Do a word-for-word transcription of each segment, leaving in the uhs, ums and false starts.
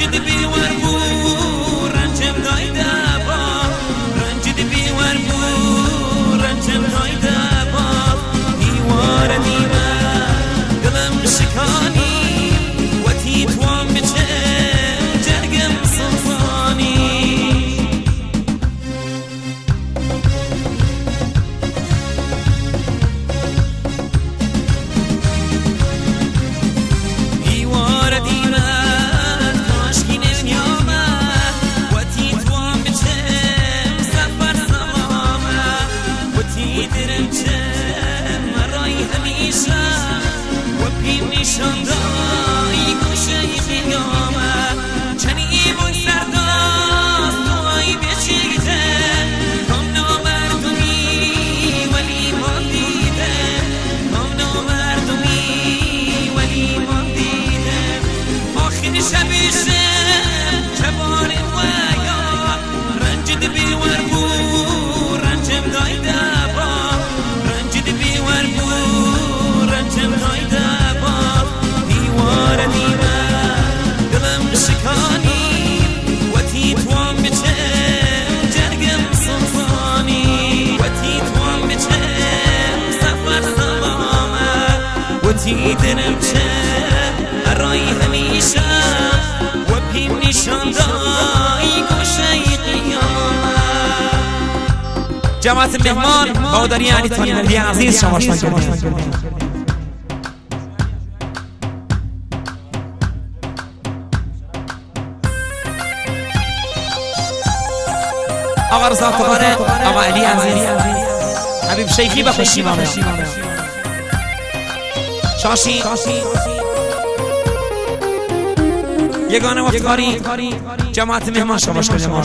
رنجد بیور بور رنجم دایده با رنجد بیور بور رنجم دایده با دیوار دیمه دلم شکانی و تی توام بچم جرگم سلطانی دیوار دیمه نشان دایی گوشه قیامه چنی بون سرداز دوایی بچیده کام نامردمی ولی ما دیده کام نامردمی ولی ما دیده آخر شبیشه چبار ویا رنجد بیور بور رنجم دایده با رنجد بیور بور رنجم دایده دیدنم چه برای همیشه و پیم نشان دایی گوشه قیامه. جماعت مهمان بوداری علی طالبی عزیز شما شما آقا رضا طباره آقا علی عزیز حبیب شیخی بخوشی مامه شاشی یگانه وفقاری جماعت مهمان شما شما شما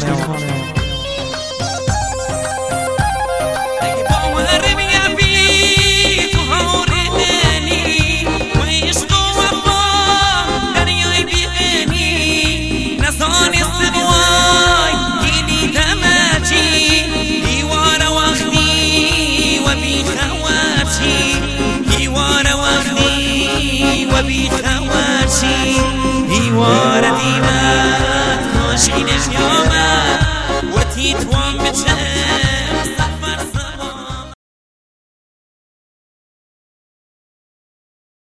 وبی خواشی دیوار دیمت کاشکی نمیامد و تی توام بچه